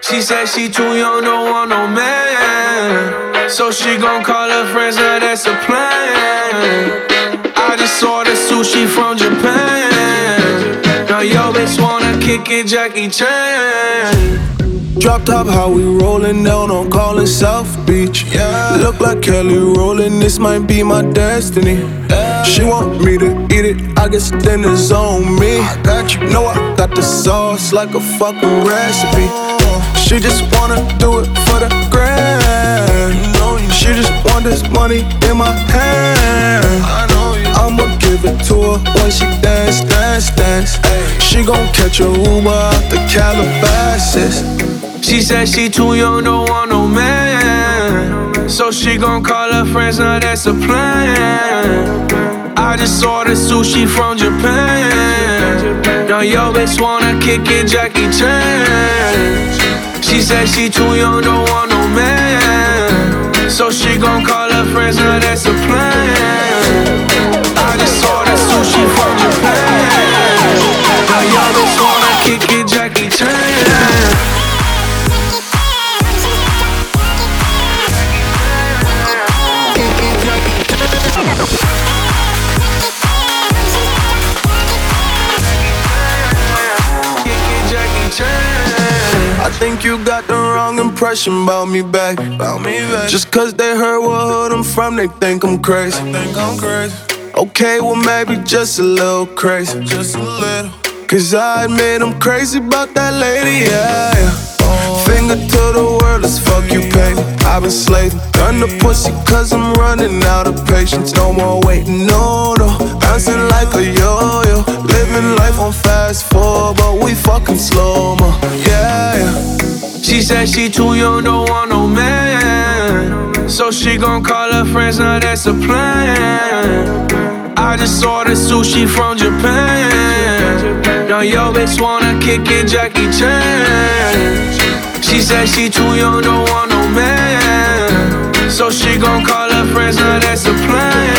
She said she too young, don't want no man. So she gon' call her friends, now that's a plan. I just ordered sushi from Japan. Now yo bitch wanna kick it, Jackie Chan. Drop top, how we rollin' down on callin' South Beach. Yeah. Look like Kelly rollin', this might be my destiny. She want me to eat it, I guess dinner's on me. I got you, know I got the sauce like a fucking recipe. She just wanna do it for the grand. She just want this money in my hand. I'ma give it to her when she dance, dance, dance. She gon' catch a Uber out the Calabasas. She said she too young, don't want no man. So she gon' call her friends, now that's a plan. I just ordered sushi from Japan. Now yo bitch wanna kick it, Jackie Chan. She said she too young, don't want no man. So she gon' call her friends, now that's a plan. I just ordered sushi from Japan. Now yo bitch wanna kick it, Jackie Chan. I think you got the wrong impression about me back. Just cause they heard what hood I'm from, they think I'm crazy. Okay, well maybe just a little crazy. Cause I admit I'm crazy about that lady, yeah. Finger to the world, let's fuck you, baby. I've been slaving, done the pussy cause I'm running out of patience. No more waiting, no, no. Bouncing like a yo-yo. Living life on fast forward, but we fucking slow-mo, yeah. She said she too young, don't want no man. So she gon' call her friends, now that's a plan. I just ordered sushi from Japan. Now yo bitch wanna kick it, Jackie Chan. She said she too young, don't want no man. So she gon' call her friends, now that's a plan.